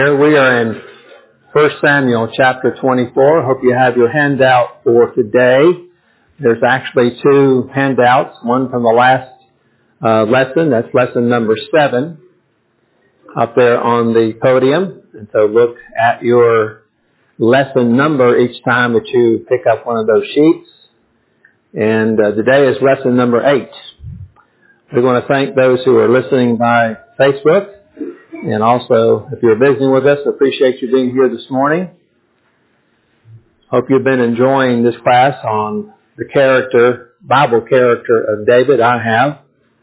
Here we are in 1 Samuel chapter 24. Hope you have your handout for today. There's actually two handouts, one from the last lesson, that's lesson number 7, up there on the podium. And so look at your lesson number each time that you pick up one of those sheets. And today is lesson number 8. We want to thank those who are listening by Facebook. And also, if you're visiting with us, appreciate you being here this morning. Hope you've been enjoying this class on the Bible character of David. I have.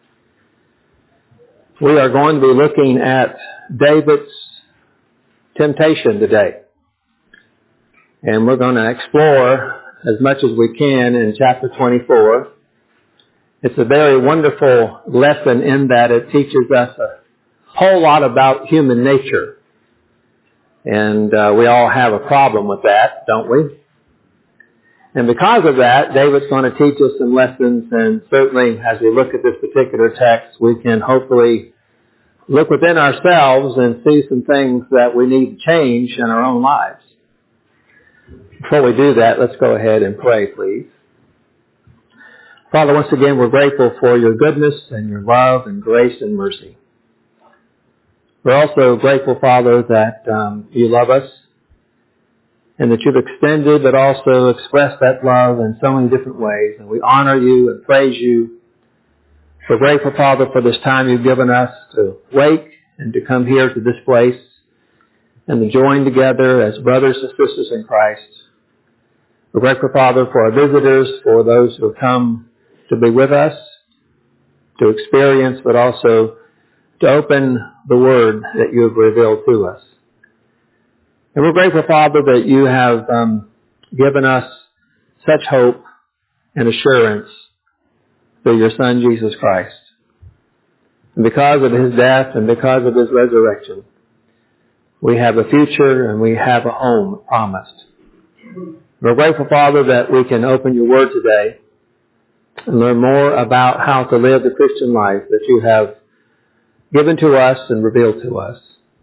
We are going to be looking at David's temptation today. And we're going to explore as much as we can in chapter 24. It's a very wonderful lesson in that it teaches us a whole lot about human nature. And we all have a problem with that, don't we? And because of that, David's going to teach us some lessons, and certainly as we look at this particular text, we can hopefully look within ourselves and see some things that we need to change in our own lives. Before we do that, let's go ahead and pray, please. Father, once again, we're grateful for your goodness and your love and grace and mercy. We're also grateful, Father, that you love us and that you've extended but also expressed that love in so many different ways. And we honor you and praise you. We're grateful, Father, for this time you've given us to wake and to come here to this place and to join together as brothers and sisters in Christ. We're grateful, Father, for our visitors, for those who have come to be with us, to experience, but also to open the Word that you have revealed to us. And we're grateful, Father, that you have given us such hope and assurance through your Son, Jesus Christ. And because of his death and because of his resurrection, we have a future and we have a home promised. We're grateful, Father, that we can open your Word today and learn more about how to live the Christian life that you have given to us and revealed to us.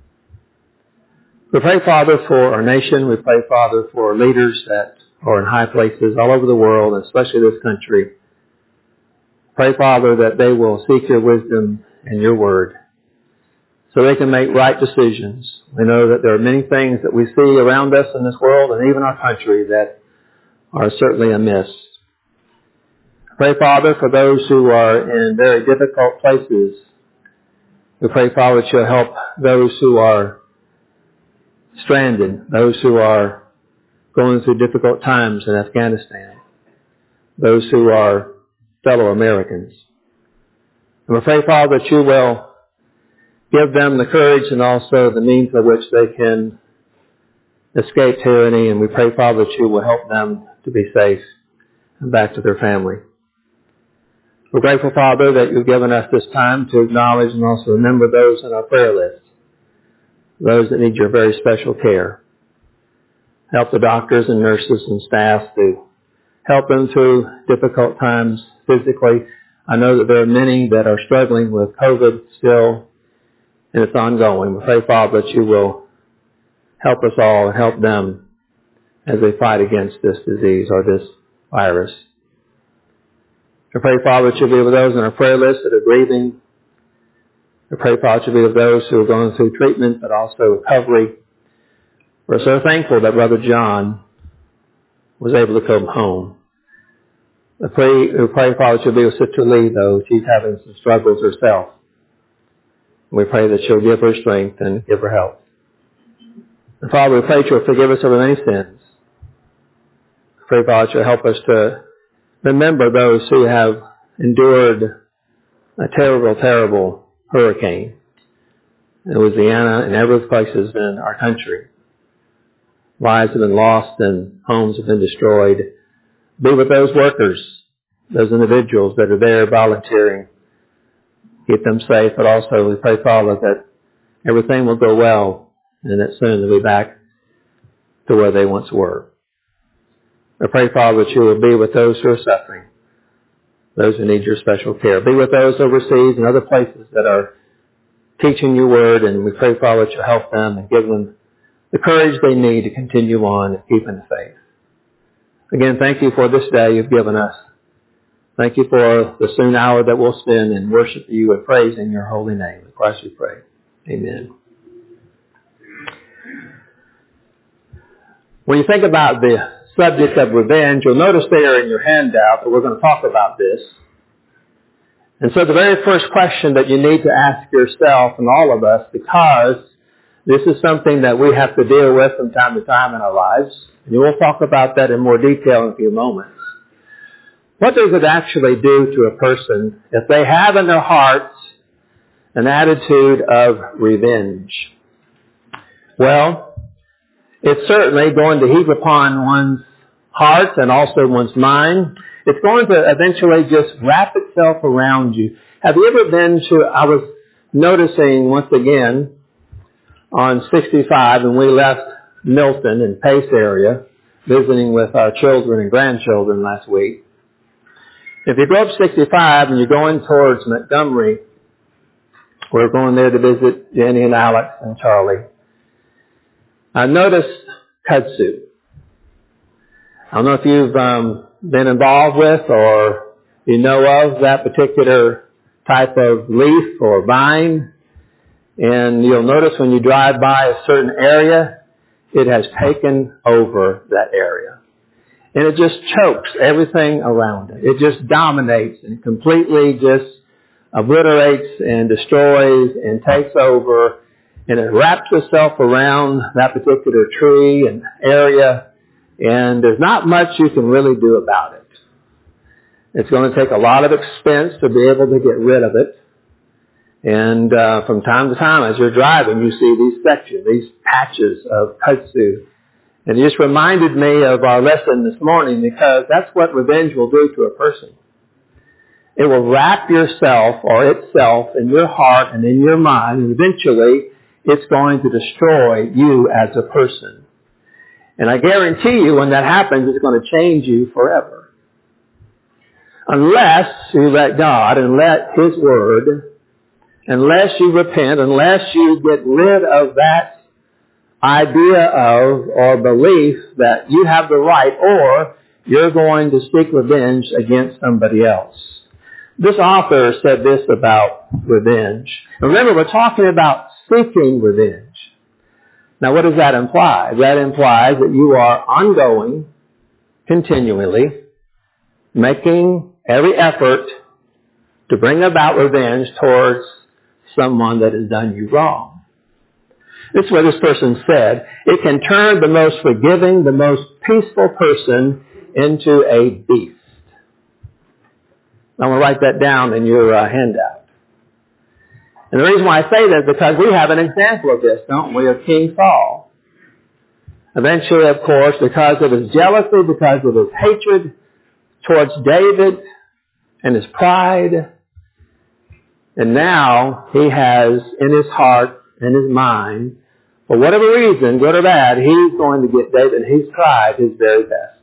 We pray, Father, for our nation. We pray, Father, for leaders that are in high places all over the world, especially this country. Pray, Father, that they will seek your wisdom and your word so they can make right decisions. We know that there are many things that we see around us in this world and even our country that are certainly amiss. Pray, Father, for those who are in very difficult places. We pray, Father, that you'll help those who are stranded, those who are going through difficult times in Afghanistan, those who are fellow Americans. And we pray, Father, that you will give them the courage and also the means by which they can escape tyranny. And we pray, Father, that you will help them to be safe and back to their family. We're grateful, Father, that you've given us this time to acknowledge and also remember those in our prayer list, those that need your very special care. Help the doctors and nurses and staff to help them through difficult times physically. I know that there are many that are struggling with COVID still, and it's ongoing. We pray, Father, that you will help us all and help them as they fight against this disease or this virus. I pray, Father, that you'll be with those on our prayer list that are grieving. I pray, Father, that you'll be with those who are going through treatment, but also recovery. We're so thankful that Brother John was able to come home. I pray, Father, that you'll be with Sister Lee, though. She's having some struggles herself. We pray that you'll give her strength and give her help. And Father, we pray that you'll forgive us of many sins. I pray, Father, that you'll help us to remember those who have endured a terrible, terrible hurricane in Louisiana and other places in our country. Lives have been lost and homes have been destroyed. Be with those workers, those individuals that are there volunteering. Keep them safe, but also we pray, Father, that everything will go well and that soon they'll be back to where they once were. I pray, Father, that you will be with those who are suffering, those who need your special care. Be with those overseas and other places that are teaching your word, and we pray, Father, that you'll help them and give them the courage they need to continue on and keep in the faith. Again, thank you for this day you've given us. Thank you for the soon hour that we'll spend in worship you and praise in your holy name. In Christ we pray. Amen. When you think about the subject of revenge, you'll notice there in your handout that we're going to talk about this. And so the very first question that you need to ask yourself and all of us, because this is something that we have to deal with from time to time in our lives, and we'll talk about that in more detail in a few moments. What does it actually do to a person if they have in their hearts an attitude of revenge? Well, it's certainly going to heap upon one's heart and also one's mind. It's going to eventually just wrap itself around you. Have you ever been to, I was noticing once again on 65 when we left Milton in Pace area, visiting with our children and grandchildren last week. If you go up 65 and you're going towards Montgomery, we're going there to visit Jenny and Alex and Charlie. I noticed kudzu. I don't know if you've been involved with or you know of that particular type of leaf or vine. And you'll notice when you drive by a certain area, it has taken over that area. And it just chokes everything around it. It just dominates and completely just obliterates and destroys and takes over. And it wraps itself around that particular tree and area. And there's not much you can really do about it. It's going to take a lot of expense to be able to get rid of it. And from time to time, as you're driving, you see these sections, these patches of kudzu. And it just reminded me of our lesson this morning, because that's what revenge will do to a person. It will wrap yourself or itself in your heart and in your mind, and eventually it's going to destroy you as a person. And I guarantee you when that happens, it's going to change you forever. Unless you let God and let His Word, unless you repent, unless you get rid of that idea of or belief that you have the right or you're going to seek revenge against somebody else. This author said this about revenge. Remember, we're talking about seeking revenge. Now, what does that imply? That implies that you are ongoing, continually, making every effort to bring about revenge towards someone that has done you wrong. This is what this person said. It can turn the most forgiving, the most peaceful person into a beast. I'm going to write that down in your handout. And the reason why I say that is because we have an example of this, don't we, of King Saul. Eventually, of course, because of his jealousy, because of his hatred towards David and his pride, and now he has in his heart and his mind, for whatever reason, good or bad, he's going to get David, and he's tried his very best.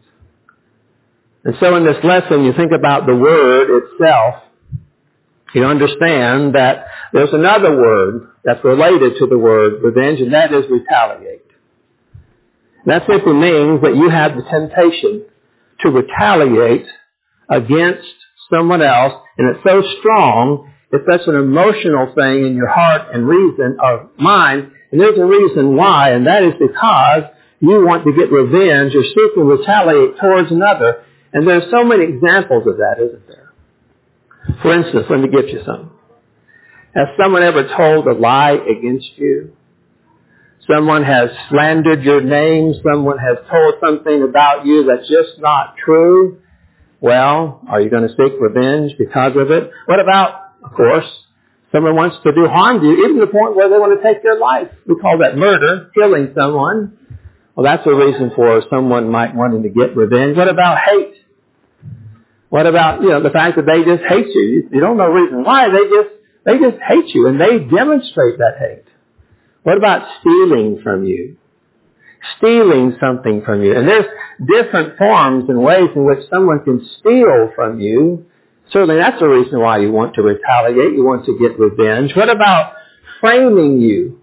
And so in this lesson, you think about the word itself, you understand that there's another word that's related to the word revenge, and that is retaliate. That simply means that you have the temptation to retaliate against someone else, and it's so strong, it's such an emotional thing in your heart and reason or mind, and there's a reason why, and that is because you want to get revenge or seek to retaliate towards another. And there's so many examples of that, isn't there? For instance, let me give you some. Has someone ever told a lie against you? Someone has slandered your name. Someone has told something about you that's just not true. Well, are you going to seek revenge because of it? What about, of course, someone wants to do harm to you, even to the point where they want to take their life? We call that murder, killing someone. Well, that's a reason for someone might wanting to get revenge. What about hate? What about, the fact that they just hate you? You don't know the reason why. They just hate you, and they demonstrate that hate. What about stealing from you? Stealing something from you. And there's different forms and ways in which someone can steal from you. Certainly that's a reason why you want to retaliate. You want to get revenge. What about framing you.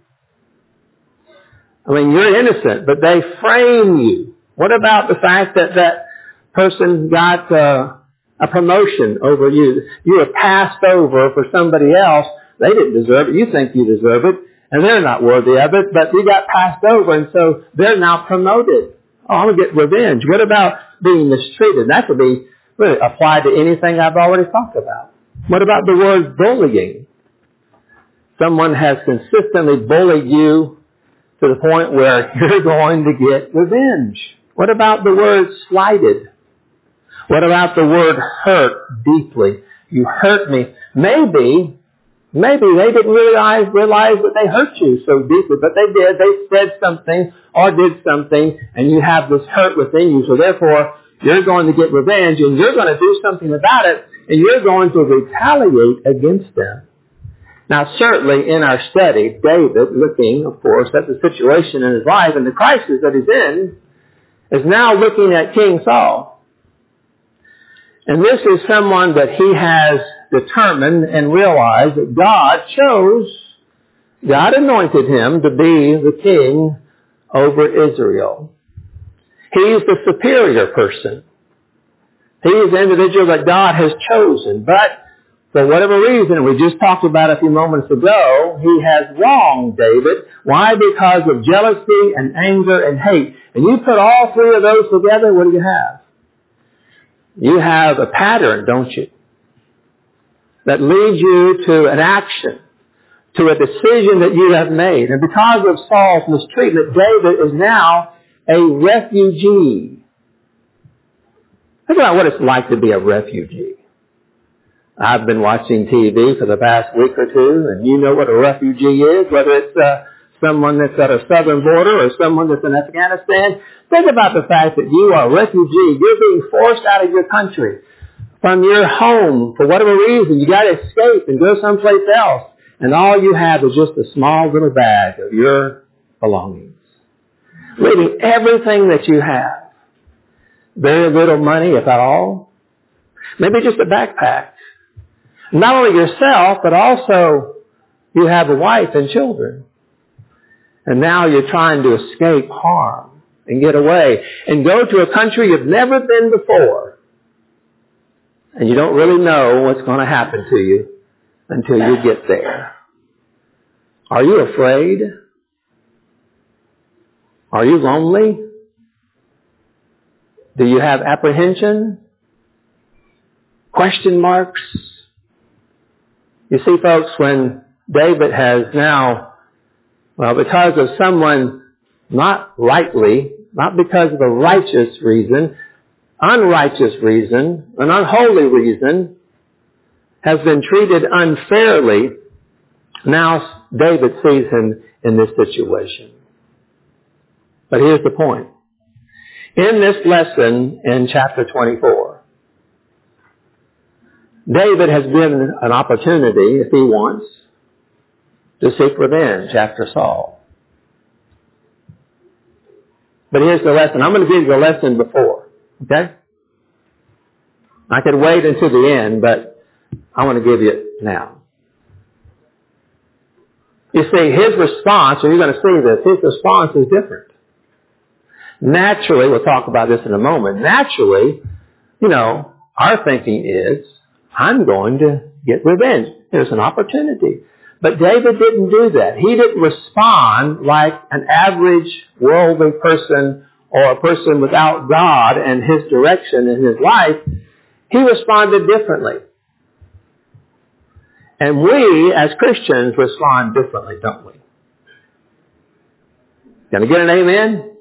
I mean, you're innocent, but they frame you. What about the fact that that person got a promotion over you? You were passed over for somebody else. They didn't deserve it. You think you deserve it, and they're not worthy of it, but you got passed over, and so they're now promoted. Oh, I'm going to get revenge. What about being mistreated? That could be really applied to anything I've already talked about. What about the word bullying? Someone has consistently bullied you to the point where you're going to get revenge. What about the word slighted? What about the word hurt deeply? You hurt me. Maybe they didn't realize that they hurt you so deeply, but they did. They said something or did something, and you have this hurt within you. So therefore, you're going to get revenge, and you're going to do something about it, and you're going to retaliate against them. Now, certainly in our study, David, looking, of course, at the situation in his life and the crisis that he's in, is now looking at King Saul. And this is someone that he has determined and realized that God anointed him to be the king over Israel. He's the superior person. He is the individual that God has chosen. But for whatever reason, and we just talked about a few moments ago, he has wronged David. Why? Because of jealousy and anger and hate. And you put all three of those together, what do you have? You have a pattern, don't you? That leads you to an action, to a decision that you have made. And because of Saul's mistreatment, David is now a refugee. Think about what it's like to be a refugee. I've been watching TV for the past week or two, and you know what a refugee is, whether it's someone that's at a southern border or someone that's in Afghanistan. Think about the fact that you are a refugee. You're being forced out of your country, from your home, for whatever reason. You got to escape and go someplace else, and all you have is just a small little bag of your belongings, leaving everything that you have. Very little money, if at all. Maybe just a backpack. Not only yourself, but also you have a wife and children. And now you're trying to escape harm and get away and go to a country you've never been before. And you don't really know what's going to happen to you until you get there. Are you afraid? Are you lonely? Do you have apprehension? Question marks? You see, folks, when David has now, because of someone not rightly, not because of a righteous reason, unrighteous reason, an unholy reason, has been treated unfairly, now David sees him in this situation. But here's the point. In this lesson in chapter 24, David has been an opportunity, if he wants, to seek revenge after Saul. But here's the lesson. I'm going to give you the lesson before. Okay? I could wait until the end, but I want to give you it now. You see, his response, and you're going to see this, his response is different. Naturally, we'll talk about this in a moment. Naturally, our thinking is, I'm going to get revenge. There's an opportunity. But David didn't do that. He didn't respond like an average worldly person or a person without God and his direction in his life. He responded differently. And we, as Christians, respond differently, don't we? Can I get an amen?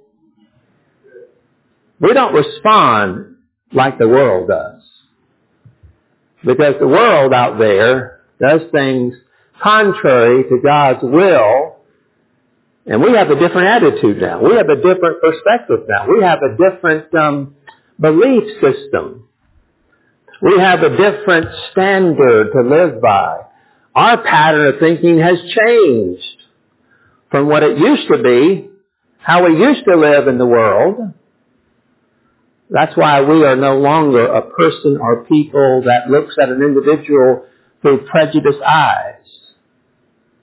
We don't respond like the world does. Because the world out there does things contrary to God's will, and we have a different attitude now. We have a different perspective now. We have a different belief system. We have a different standard to live by. Our pattern of thinking has changed from what it used to be, how we used to live in the world. That's why we are no longer a person or people that looks at an individual through prejudiced eyes.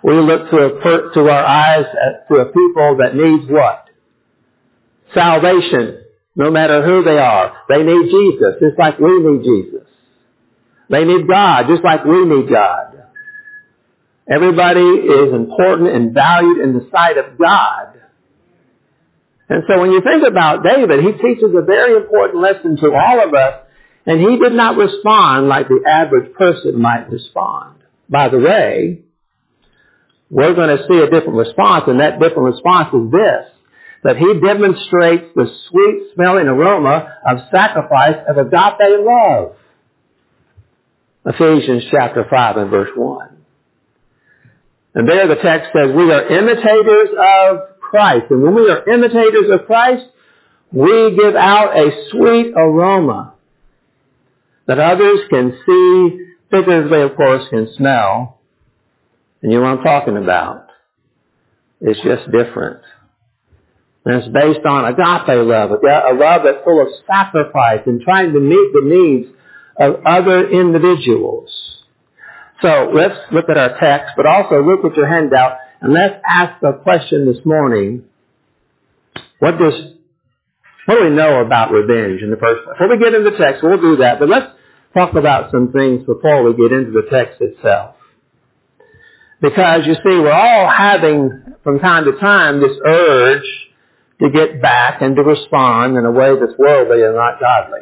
We look to our eyes to a people that needs what? Salvation, no matter who they are. They need Jesus, just like we need Jesus. They need God, just like we need God. Everybody is important and valued in the sight of God. And so when you think about David, he teaches a very important lesson to all of us, and he did not respond like the average person might respond. By the way, we're going to see a different response, and that different response is this, that he demonstrates the sweet-smelling aroma of sacrifice of agape love. Ephesians chapter 5 and verse 1. And there the text says, we are imitators of Christ. And when we are imitators of Christ, we give out a sweet aroma that others can see, figuratively, of course, can smell. And you know what I'm talking about. It's just different. And it's based on agape love, a love that's full of sacrifice and trying to meet the needs of other individuals. So let's look at our text, but also look at your handout, and let's ask the question this morning, what do we know about revenge in the first place? Before we get into the text, we'll do that, but let's talk about some things before we get into the text itself. Because you see, we're all having, from time to time, this urge to get back and to respond in a way that's worldly and not godly.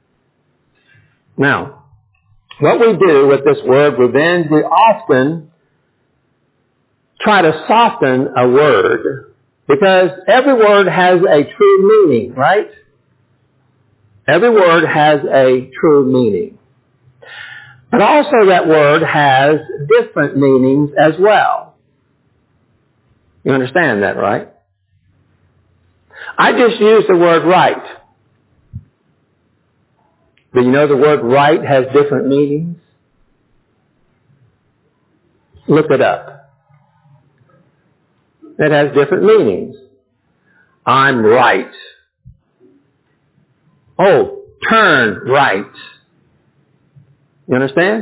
Now, what we do with this word revenge, we often try to soften a word because every word has a true meaning, right? Every word has a true meaning. But also that word has different meanings as well. You understand that, right? I just used the word right. Do you know the word right has different meanings? Look it up. It has different meanings. I'm right. Oh, turn right. You understand?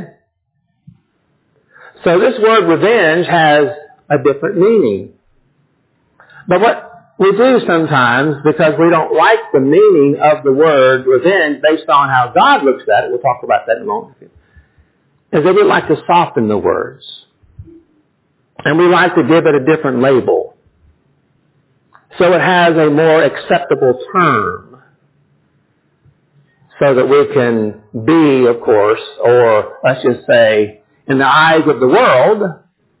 So this word revenge has a different meaning. But what we do sometimes, because we don't like the meaning of the word revenge based on how God looks at it, we'll talk about that in a moment, is that we like to soften the words. And we like to give it a different label. So it has a more acceptable term. So that we can be, of course, or let's just say, in the eyes of the world,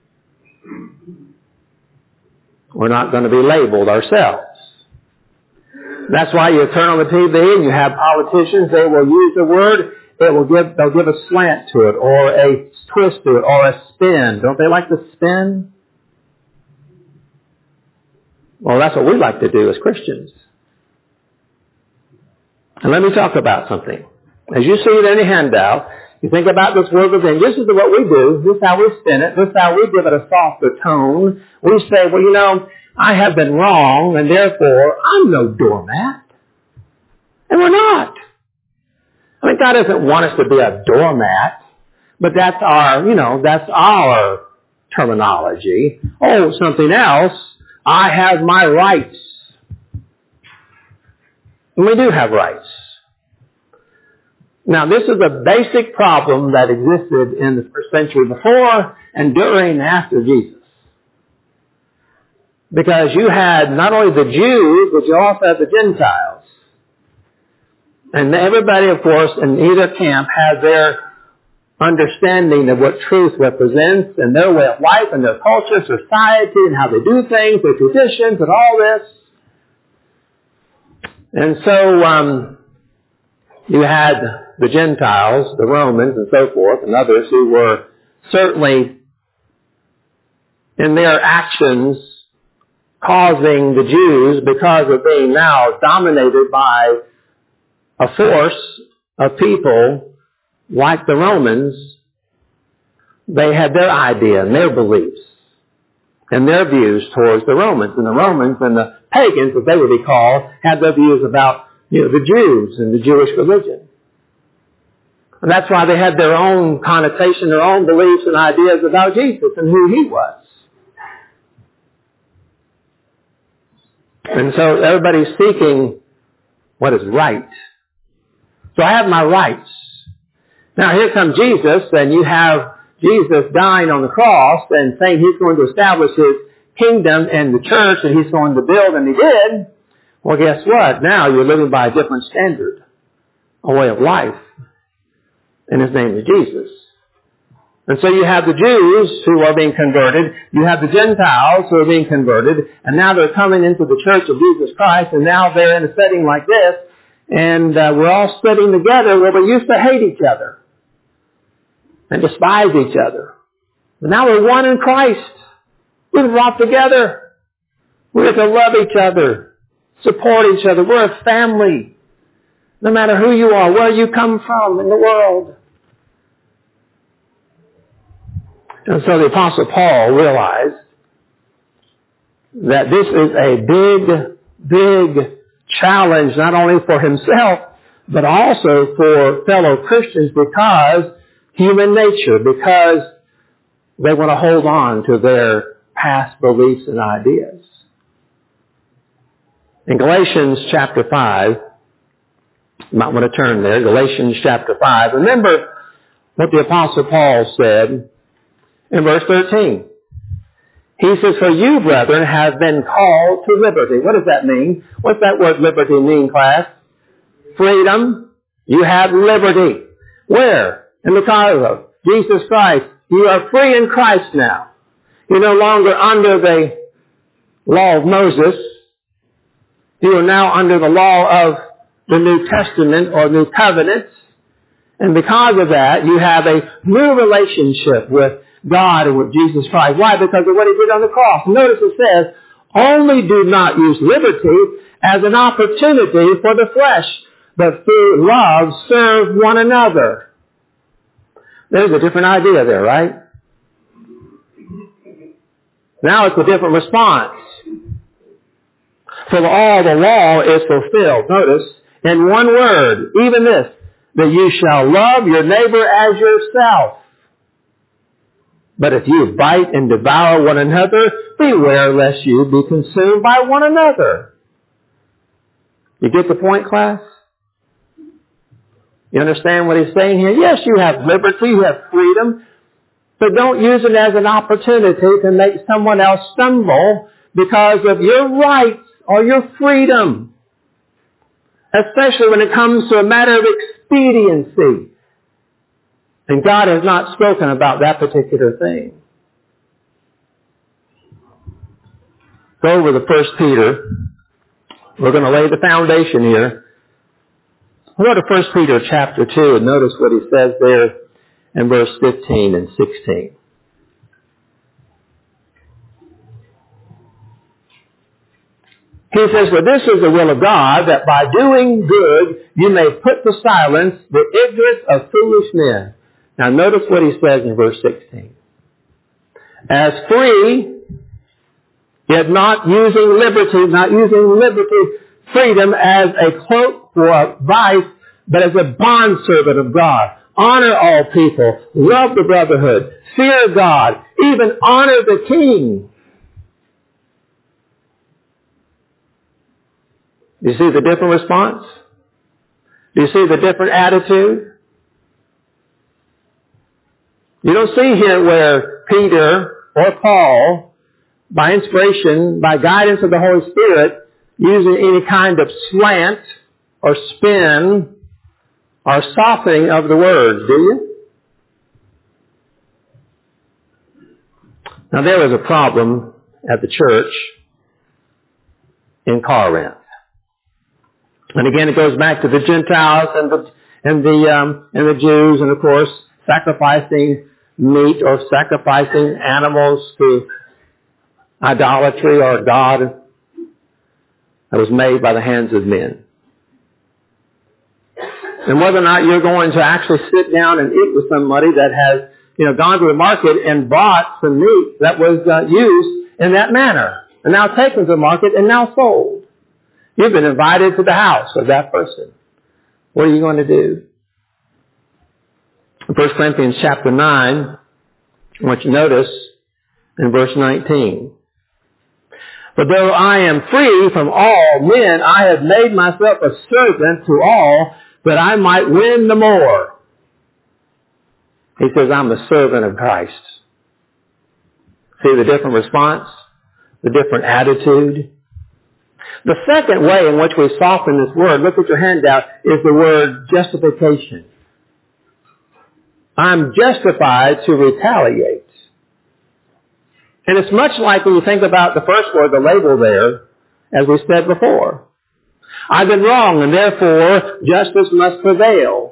we're not going to be labeled ourselves. That's why you turn on the TV and you have politicians, they will use a word, they'll give a slant to it, or a twist to it, or a spin. Don't they like to spin? Well, that's what we like to do as Christians. And let me talk about something. As you see it in the handout, you think about this word revenge. This is what we do. This is how we spin it. This is how we give it a softer tone. We say, well, you know, I have been wrong, and therefore I'm no doormat. And we're not. I mean, God doesn't want us to be a doormat, but that's our terminology. Oh, something else. I have my rights. And we do have rights. Now, this is a basic problem that existed in the first century before and during and after Jesus. Because you had not only the Jews, but you also had the Gentiles. And everybody, of course, in either camp has their understanding of what truth represents and their way of life and their culture, society, and how they do things, their traditions and all this. And so you had the Gentiles, the Romans and so forth, and others who were certainly in their actions causing the Jews, because of being now dominated by a force of people like the Romans, they had their idea and their beliefs and their views towards the Romans. And the Romans and the pagans, as they would be called, had their views about the Jews and the Jewish religion. And that's why they had their own connotation, their own beliefs and ideas about Jesus and who he was. And so everybody's seeking what is right. So I have my rights. Now here comes Jesus, and you have Jesus dying on the cross and saying he's going to establish his kingdom and the church that he's going to build, and he did. Well, guess what? Now you're living by a different standard, a way of life, and his name is Jesus. And so you have the Jews who are being converted, you have the Gentiles who are being converted, and now they're coming into the church of Jesus Christ, and now they're in a setting like this, and we're all sitting together where we used to hate each other and despise each other. But now we're one in Christ. We're brought together. We're to love each other, support each other. We're a family. No matter who you are, where you come from in the world. And so the Apostle Paul realized that this is a big challenge, not only for himself, but also for fellow Christians, because human nature, because they want to hold on to their past beliefs and ideas. In Galatians chapter 5, you might want to turn there, Galatians chapter 5. Remember what the Apostle Paul said in verse 13. He says, for you, brethren, have been called to liberty. What does that mean? What's that word liberty mean, class? Freedom. You have liberty. Where? In the cause of Jesus Christ. You are free in Christ now. You're no longer under the law of Moses. You are now under the law of the New Testament or New Covenant. And because of that, you have a new relationship with God and with Jesus Christ. Why? Because of what he did on the cross. Notice it says, only do not use liberty as an opportunity for the flesh, but through love serve one another. There's a different idea there, right? Now it's a different response. For all the law is fulfilled. Notice, in one word, even this, that you shall love your neighbor as yourself. But if you bite and devour one another, beware lest you be consumed by one another. You get the point, class? You understand what he's saying here? Yes, you have liberty, you have freedom, but don't use it as an opportunity to make someone else stumble because of your rights or your freedom. Especially when it comes to a matter of expediency. And God has not spoken about that particular thing. Go over to 1 Peter. We're going to lay the foundation here. We'll go to 1 Peter chapter 2 and notice what he says there in verse 15 and 16. He says, for this is the will of God, that by doing good you may put to silence the ignorance of foolish men. Now notice what he says in verse 16. As free, yet not using liberty, freedom as a cloak for vice, but as a bondservant of God. Honor all people, love the brotherhood, fear God, even honor the king. Do you see the different response? Do you see the different attitude? You don't see here where Peter or Paul, by inspiration, by guidance of the Holy Spirit, using any kind of slant or spin or softening of the words, do you? Now there was a problem at the church in Corinth. And again, it goes back to the Gentiles and the Jews, and of course, sacrificing meat or sacrificing animals to idolatry or God that was made by the hands of men. And whether or not you're going to actually sit down and eat with somebody that has, gone to the market and bought some meat that was used in that manner, and now taken to the market and now sold. You've been invited to the house of that person. What are you going to do? In 1 Corinthians chapter 9, I want you to notice in verse 19. But though I am free from all men, I have made myself a servant to all, that I might win the more. He says, I'm a servant of Christ. See the different response? The different attitude? The second way in which we soften this word, look at your handout, is the word justification. I'm justified to retaliate. And it's much like when you think about the first word, the label there, as we said before. I've been wrong, and therefore justice must prevail.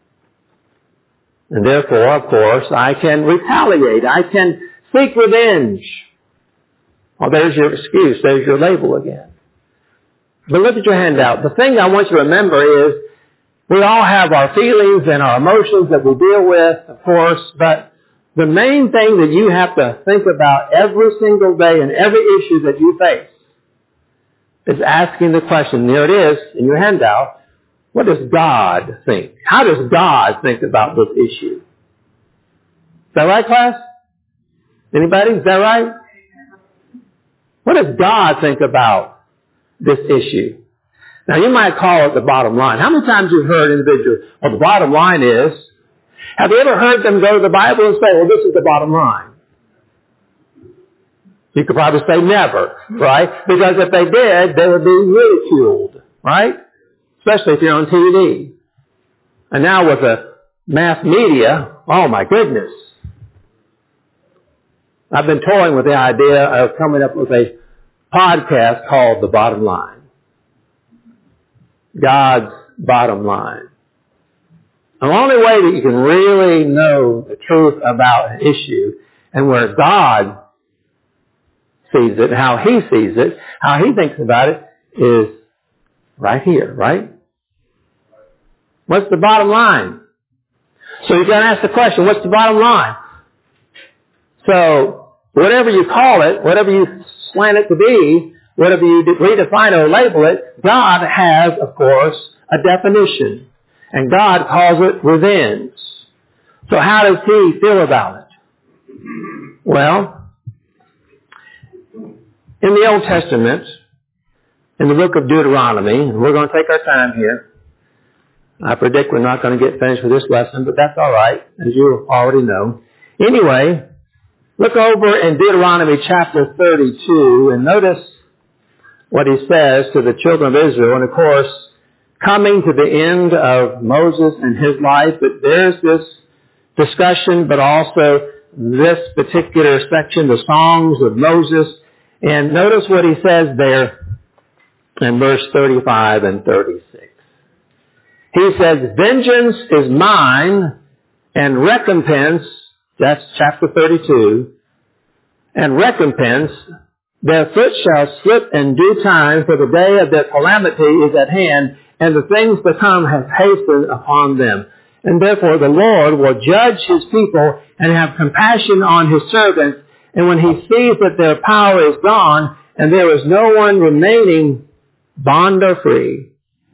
And therefore, of course, I can retaliate. I can seek revenge. Well, there's your excuse. There's your label again. But look at your handout. The thing I want you to remember is we all have our feelings and our emotions that we deal with, of course, but the main thing that you have to think about every single day and every issue that you face is asking the question, there it is in your handout, what does God think? How does God think about this issue? Is that right, class? Anybody? Is that right? What does God think about this issue? Now, you might call it the bottom line. How many times you've heard individuals, well, the bottom line is, have you ever heard them go to the Bible and say, well, this is the bottom line? You could probably say never, right? Because if they did, they would be ridiculed, right? Especially if you're on TV. And now with the mass media, oh my goodness. I've been toying with the idea of coming up with a podcast called The Bottom Line. God's bottom line. The only way that you can really know the truth about an issue and where God sees it, how He sees it, how He thinks about it, is right here, right? What's the bottom line? So you've got to ask the question, what's the bottom line? So, whatever you call it, whatever you slant it to be, whatever you redefine or label it, God has, of course, a definition. And God calls it revenge. So how does He feel about it? Well, in the Old Testament, in the book of Deuteronomy, and we're going to take our time here. I predict we're not going to get finished with this lesson, but that's all right, as you already know. Anyway, look over in Deuteronomy chapter 32 and notice what he says to the children of Israel. And of course, coming to the end of Moses and his life, but there's this discussion, but also this particular section, the songs of Moses. And notice what he says there in verse 35 and 36. He says, vengeance is mine and recompense, that's chapter 32, and recompense, their foot shall slip in due time, for the day of their calamity is at hand, and the things to come have hastened upon them. And therefore the Lord will judge His people and have compassion on His servants. And when He sees that their power is gone and there is no one remaining bond or free.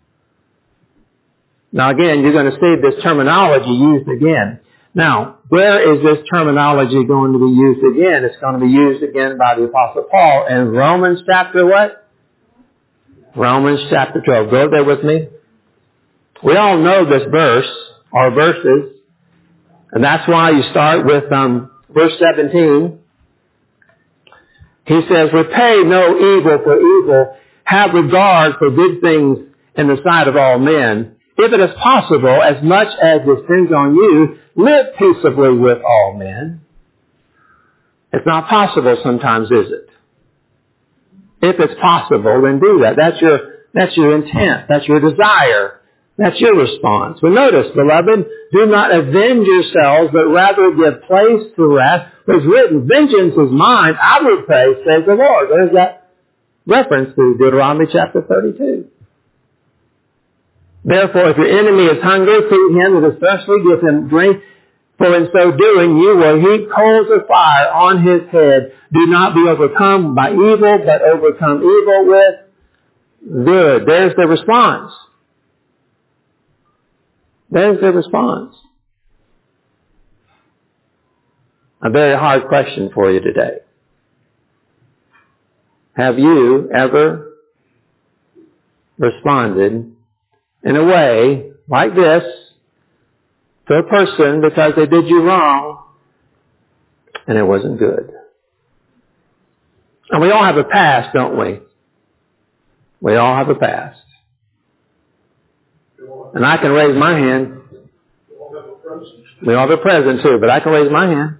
Now again, you're going to see this terminology used again. Now, where is this terminology going to be used again? It's going to be used again by the Apostle Paul in Romans chapter what? Romans chapter 12. Go there with me. We all know this verse, or verses, and that's why you start with verse 17. He says, repay no evil for evil, have regard for good things in the sight of all men. If it is possible, as much as depends on you, live peaceably with all men. It's not possible sometimes, is it? If it's possible, then do that. That's your intent. That's your desire. That's your response. But notice, beloved, do not avenge yourselves, but rather give place to wrath. It's written, vengeance is mine, I will pay, says the Lord. There's that reference to Deuteronomy chapter 32. Therefore, if your enemy is hungry, feed him, and especially give him drink. For in so doing, you will heap coals of fire on his head. Do not be overcome by evil, but overcome evil with good. There's the response. There's the response. A very hard question for you today. Have you ever responded in a way like this to a person because they did you wrong and it wasn't good? And we all have a past, don't we? We all have a past. And I can raise my hand. We all have a present too, but I can raise my hand.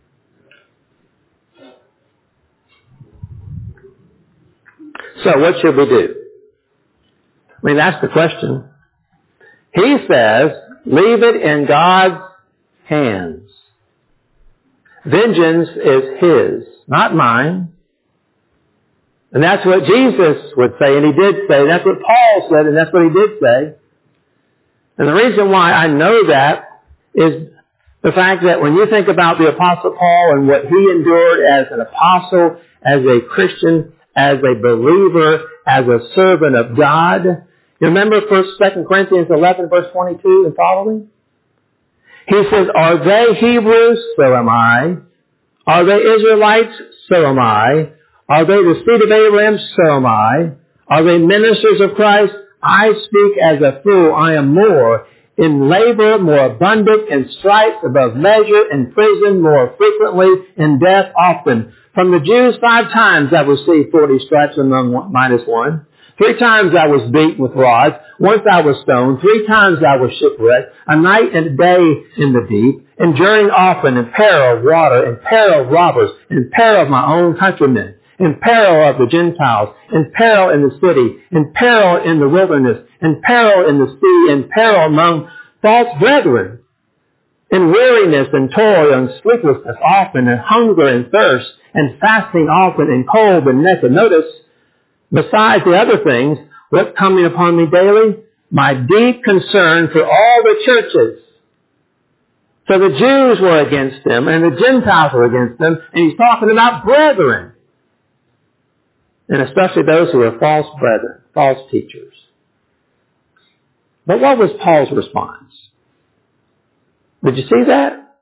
So what should we do? I mean, that's the question. He says, leave it in God's hands. Vengeance is His, not mine. And that's what Jesus would say, and He did say. That's what Paul said, and that's what he did say. And the reason why I know that is the fact that when you think about the Apostle Paul and what he endured as an apostle, as a Christian, as a believer, as a servant of God. You remember 2 Corinthians 11, verse 22 and following? He says, are they Hebrews? So am I. Are they Israelites? So am I. Are they the seed of Abraham? So am I. Are they ministers of Christ? I speak as a fool. I am more. In labor, more abundant. In stripes, above measure. In prison, more frequently. In death, often. From the Jews, 5 times I received 40 stripes among minus 1. 3 times I was beaten with rods. Once I was stoned. 3 times I was shipwrecked. A night and a day in the deep. Enduring often in peril of water. In peril of robbers. In peril of my own countrymen. In peril of the Gentiles. In peril in the city. In peril in the wilderness. In peril in the sea. In peril among false brethren. In weariness and toil and sleeplessness often. And hunger and thirst. And fasting often. And cold and naked. Notice, besides the other things, what's coming upon me daily? My deep concern for all the churches. So the Jews were against him, and the Gentiles were against him, and he's talking about brethren. And especially those who are false brethren, false teachers. But what was Paul's response? Did you see that?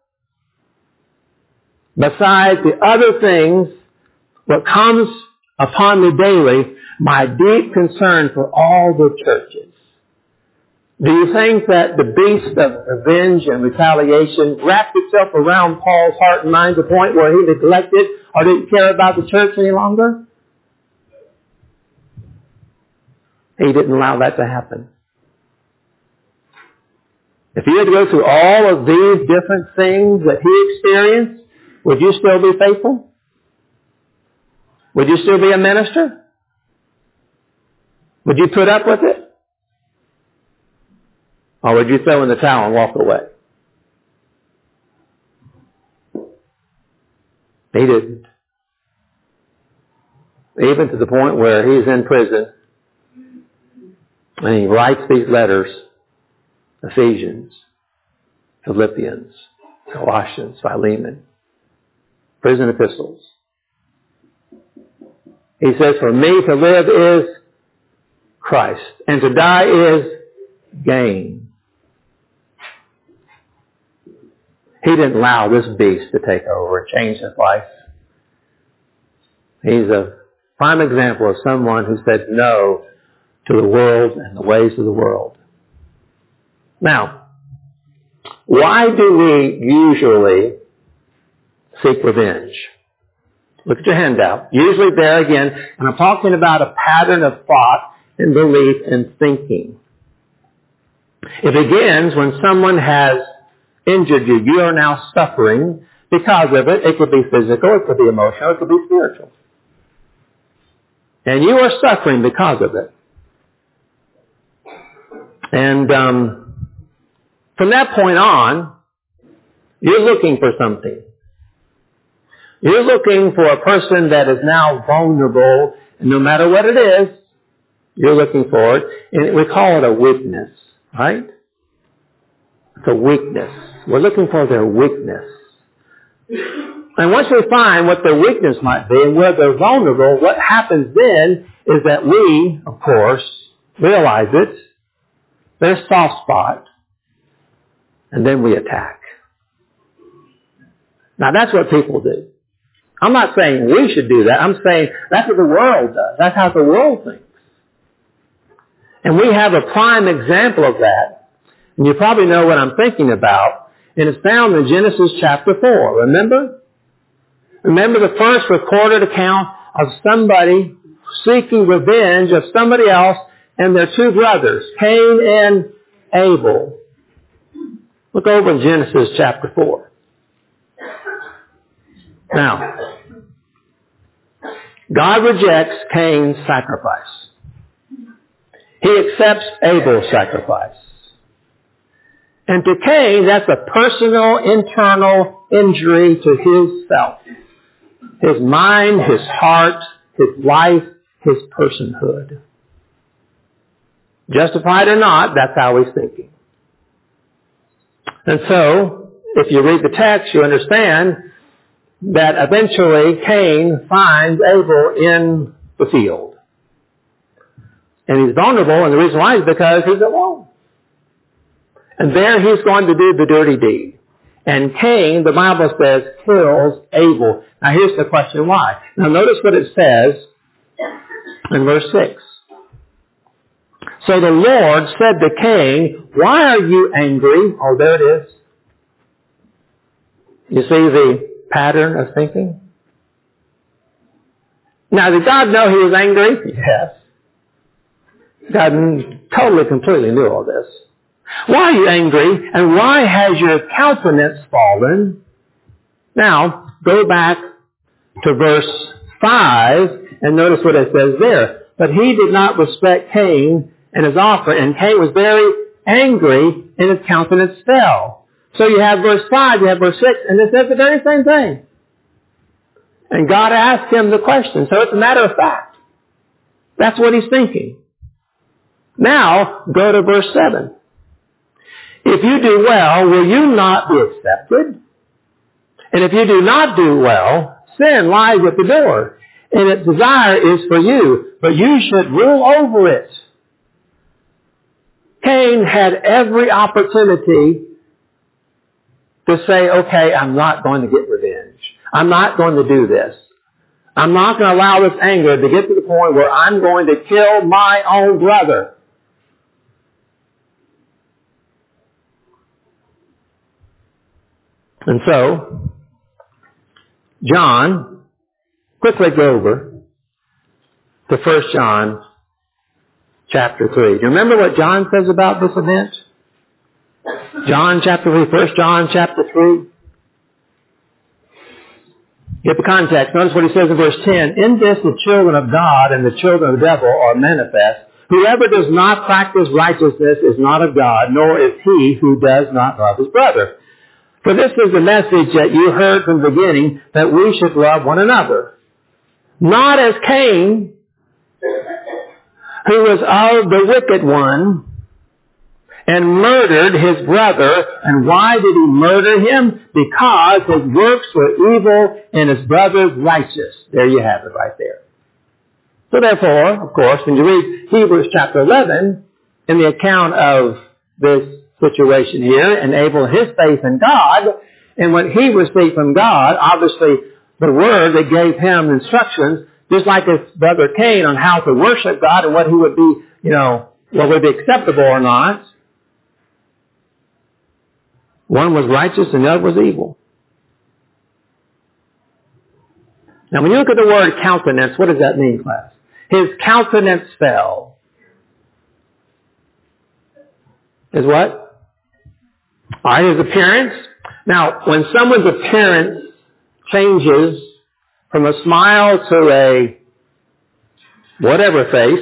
Besides the other things, what comes upon me daily, my deep concern for all the churches. Do you think that the beast of revenge and retaliation wrapped itself around Paul's heart and mind to the point where he neglected or didn't care about the church any longer? He didn't allow that to happen. If he had to go through all of these different things that he experienced, would you still be faithful? Would you still be a minister? Would you put up with it? Or would you throw in the towel and walk away? He didn't. Even to the point where he's in prison and he writes these letters, Ephesians, Philippians, Colossians, Philemon, prison epistles. He says, for me to live is Christ, and to die is gain. He didn't allow this beast to take over and change his life. He's a prime example of someone who said no to the world and the ways of the world. Now, why do we usually seek revenge? Look at your handout. Usually there again, and I'm talking about a pattern of thought and belief and thinking. It begins when someone has injured you. You are now suffering because of it. It could be physical, it could be emotional, it could be spiritual. And you are suffering because of it. And from that point on, you're looking for something. You're looking for a person that is now vulnerable, and no matter what it is, you're looking for it. And we call it a weakness, right? It's a weakness. We're looking for their weakness. And once we find what their weakness might be and where they're vulnerable, what happens then is that we, of course, realize it, their soft spot, and then we attack. Now that's what people do. I'm not saying we should do that. I'm saying that's what the world does. That's how the world thinks. And we have a prime example of that. And you probably know what I'm thinking about. And it's found in Genesis chapter 4. Remember? Remember the first recorded account of somebody seeking revenge of somebody else and their two brothers, Cain and Abel. Look over in Genesis chapter 4. Now, God rejects Cain's sacrifice. He accepts Abel's sacrifice. And to Cain, that's a personal, internal injury to his self. His mind, his heart, his life, his personhood. Justified or not, that's how he's thinking. And so, if you read the text, you understand that eventually Cain finds Abel in the field. And he's vulnerable, and the reason why is because he's alone. And there he's going to do the dirty deed. And Cain, the Bible says, kills Abel. Now here's the question, why? Now notice what it says in verse 6. So the Lord said to Cain, why are you angry? Oh, there it is. You see the pattern of thinking? Now, did God know he was angry? Yes. God totally, completely knew all this. Why are you angry? And why has your countenance fallen? Now, go back to verse 5 and notice what it says there. But he did not respect Cain and his offering, and Cain was very angry, and his countenance fell. So you have verse 5, you have verse 6, and it says the very same thing. And God asked him the question, so it's a matter of fact. That's what he's thinking. Now, go to verse 7. If you do well, will you not be accepted? And if you do not do well, sin lies at the door, and its desire is for you, but you should rule over it. Cain had every opportunity to say, okay, I'm not going to get revenge. I'm not going to do this. I'm not going to allow this anger to get to the point where I'm going to kill my own brother. And so, John, quickly go over to 1 John chapter 3. Do you remember what John says about this event? John chapter 3, 1 John chapter 3. Get the context. Notice what he says in verse 10. In this the children of God and the children of the devil are manifest. Whoever does not practice righteousness is not of God, nor is he who does not love his brother. For this is the message that you heard from the beginning, that we should love one another. Not as Cain, who was of the wicked one, and murdered his brother. And why did he murder him? Because his works were evil and his brother's righteous. There you have it right there. So therefore, of course, when you read Hebrews chapter 11, in the account of this situation here, and Abel his faith in God, and what he received from God, obviously the word that gave him instructions, just like his brother Cain on how to worship God and what he would be, what would be acceptable or not. One was righteous and the other was evil. Now when you look at the word countenance, what does that mean, class? His countenance fell. His what? Alright, his appearance. Now, when someone's appearance changes from a smile to a whatever face,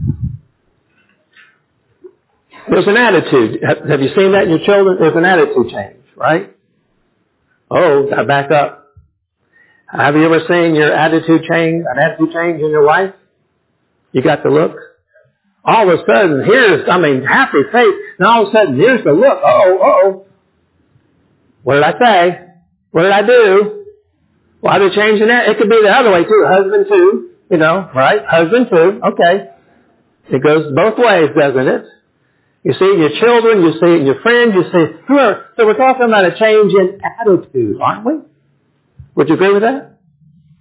there's an attitude. Have you seen that in your children? There's an attitude change, right? Oh, gotta back up. Have you ever seen your attitude change, an attitude change in your wife? You got the look. All of a sudden, happy face, and all of a sudden, here's the look. Uh-oh. What did I say? What did I do? Why are they changing that? It could be the other way too. Husband too, right? Husband too. Okay. It goes both ways, doesn't it? You see it in your children, you see it in your friends, you see whoever. So we're talking about a change in attitude, aren't we? Would you agree with that?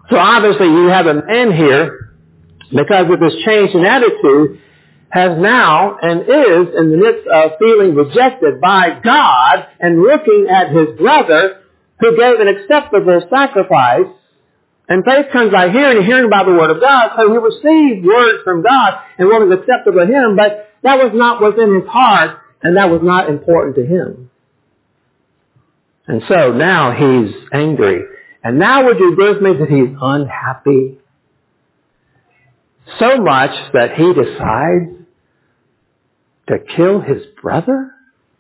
So obviously you have a man here, because of this change in attitude, has now and is in the midst of feeling rejected by God and looking at his brother who gave an acceptable sacrifice. And faith comes by hearing and hearing by the Word of God. So he received words from God and what was acceptable to him, but that was not within his heart and that was not important to him. And so now he's angry. And now would you agree with me that he's unhappy? So much that he decides to kill his brother?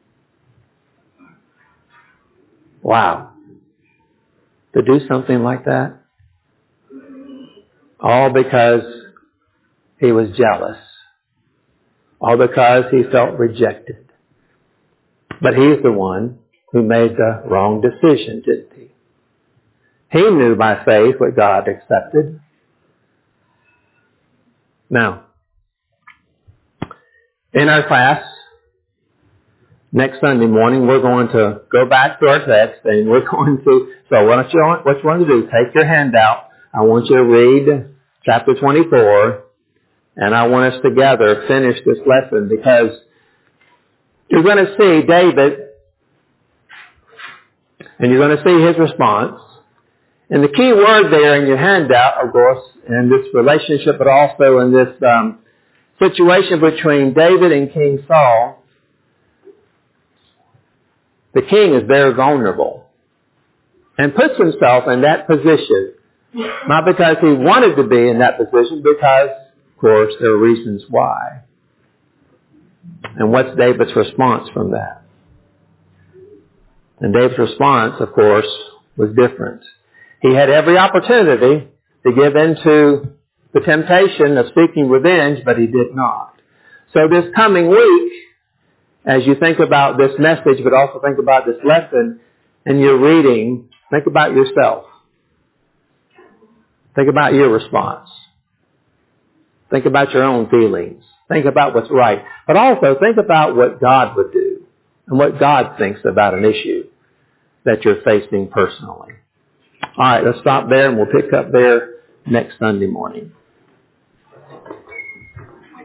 Wow. To do something like that? All because he was jealous. All because he felt rejected. But he's the one who made the wrong decision, didn't he? He knew by faith what God accepted. Now, in our class, next Sunday morning, we're going to go back to our text and we're going to, so what you want to do, take your handout. I want you to read chapter 24 and I want us together finish this lesson because you're going to see David and you're going to see his response. And the key word there in your handout, of course, in this relationship, but also in this situation between David and King Saul, the king is very vulnerable and puts himself in that position, not because he wanted to be in that position, because, of course, there are reasons why. And what's David's response from that? And David's response, of course, was different. He had every opportunity to give in to the temptation of seeking revenge, but he did not. So this coming week, as you think about this message, but also think about this lesson, and you're reading, think about yourself. Think about your response. Think about your own feelings. Think about what's right. But also think about what God would do and what God thinks about an issue that you're facing personally. All right, let's stop there and we'll pick up there next Sunday morning.